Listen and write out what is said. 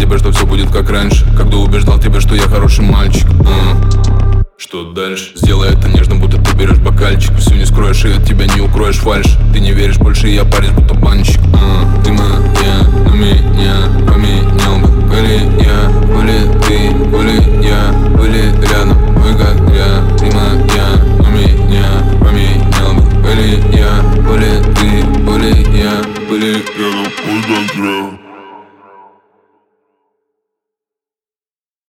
тебя, что все будет как раньше, когда убеждал тебя, что я хороший мальчик. Что дальше? Сделай это нежно, будто ты берешь бокальчик. Все не скроешь, и от тебя не укроешь фальшь. Ты не веришь больше, и я парень, будто банщик. Ты моя, но меня поменял бы. Были я, были ты, были я, были